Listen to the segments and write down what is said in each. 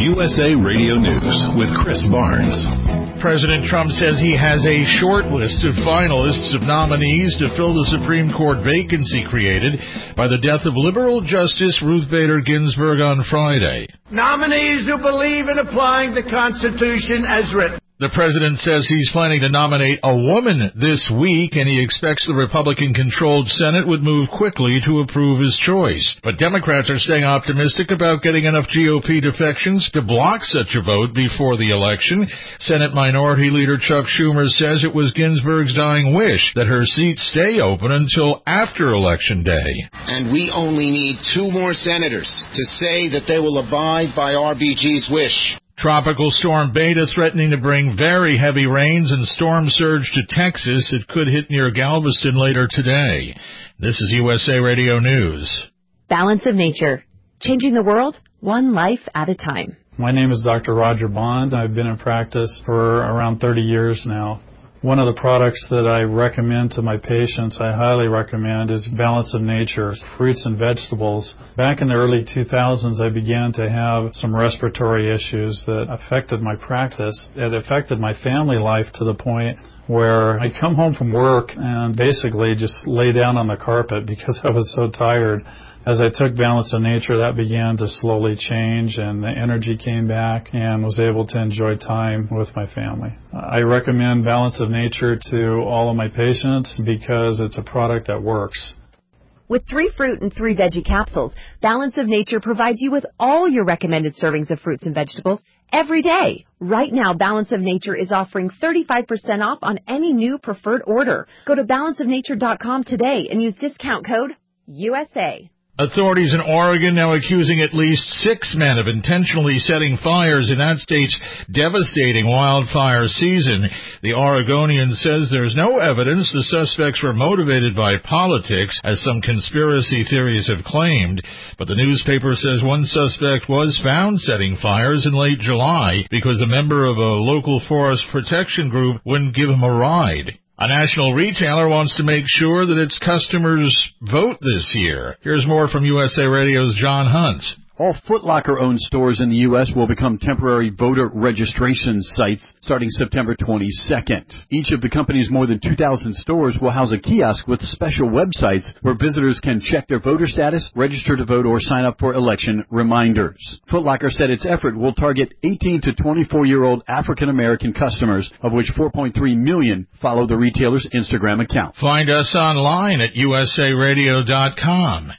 USA Radio News with Chris Barnes. President Trump says he has a short list of finalists of nominees to fill the Supreme Court vacancy created by the death of liberal Justice Ruth Bader Ginsburg on Friday. Nominees who believe in applying the Constitution as written. The president says he's planning to nominate a woman this week, and he expects the Republican-controlled Senate would move quickly to approve his choice. But Democrats are staying optimistic about getting enough GOP defections to block such a vote before the election. Senate Minority Leader Chuck Schumer says it was Ginsburg's dying wish that her seat stay open until after Election Day. And we only need 2 more senators to say that they will abide by RBG's wish. Tropical storm Beta threatening to bring very heavy rains and storm surge to Texas. It could hit near Galveston later today. This is USA Radio News. Balance of Nature. Changing the world, one life at a time. My name is Dr. Roger Bond. I've been in practice for around 30 years now. One of the products that I recommend to my patients, I highly recommend, is Balance of Nature, fruits and vegetables. Back in the early 2000s, I began to have some respiratory issues that affected my practice. It affected my family life to the point where I'd come home from work and basically just lay down on the carpet because I was so tired. As I took Balance of Nature, that began to slowly change, and the energy came back and was able to enjoy time with my family. I recommend Balance of Nature to all of my patients because it's a product that works. With 3 fruit and 3 veggie capsules, Balance of Nature provides you with all your recommended servings of fruits and vegetables every day. Right now, Balance of Nature is offering 35% off on any new preferred order. Go to balanceofnature.com today and use discount code USA. Authorities in Oregon now accusing at least 6 men of intentionally setting fires in that state's devastating wildfire season. The Oregonian says there's no evidence the suspects were motivated by politics, as some conspiracy theories have claimed. But the newspaper says one suspect was found setting fires in late July because a member of a local forest protection group wouldn't give him a ride. A national retailer wants to make sure that its customers vote this year. Here's more from USA Radio's John Hunt. All Foot Locker-owned stores in the U.S. will become temporary voter registration sites starting September 22nd. Each of the company's more than 2,000 stores will house a kiosk with special websites where visitors can check their voter status, register to vote, or sign up for election reminders. Foot Locker said its effort will target 18 to 24-year-old African-American customers, of which 4.3 million follow the retailer's Instagram account. Find us online at usaradio.com.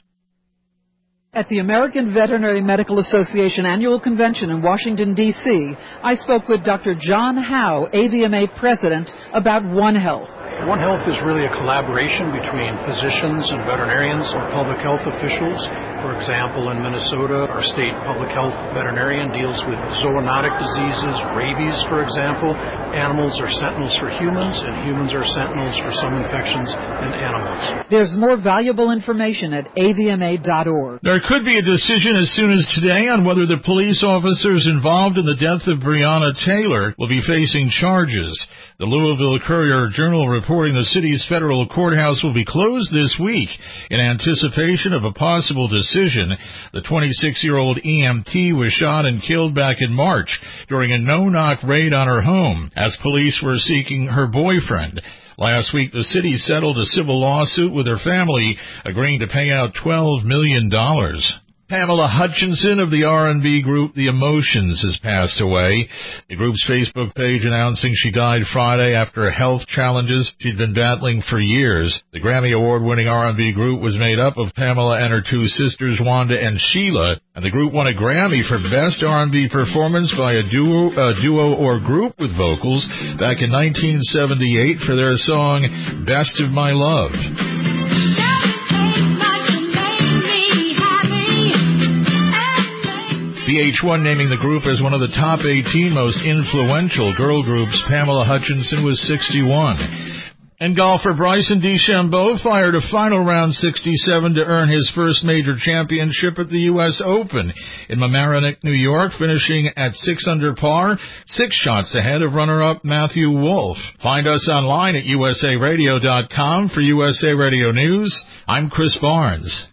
At the American Veterinary Medical Association Annual Convention in Washington, D.C., I spoke with Dr. John Howe, AVMA President, about One Health. One Health is really a collaboration between physicians and veterinarians or public health officials. For example, in Minnesota, our state public health veterinarian deals with zoonotic diseases, rabies, for example. Animals are sentinels for humans, and humans are sentinels for some infections in animals. There's more valuable information at avma.org. There could be a decision as soon as today on whether the police officers involved in the death of Breonna Taylor will be facing charges. The Louisville Courier-Journal reporting the city's federal courthouse will be closed this week in anticipation of a possible decision. The 26-year-old EMT was shot and killed back in March during a no-knock raid on her home as police were seeking her boyfriend. Last week, the city settled a civil lawsuit with her family, agreeing to pay out $12 million. Pamela Hutchinson of the R&B group The Emotions has passed away. The group's Facebook page announcing she died Friday after health challenges she'd been battling for years. The Grammy Award-winning R&B group was made up of Pamela and her 2 sisters, Wanda and Sheila, and the group won a Grammy for Best R&B Performance by a duo or group with vocals back in 1978 for their song Best of My Love. VH1 naming the group as one of the top 18 most influential girl groups. Pamela Hutchinson was 61. And golfer Bryson DeChambeau fired a final round 67 to earn his first major championship at the U.S. Open in Mamaroneck, New York, finishing at 6 under par, 6 shots ahead of runner-up Matthew Wolff. Find us online at usaradio.com for USA Radio News. I'm Chris Barnes.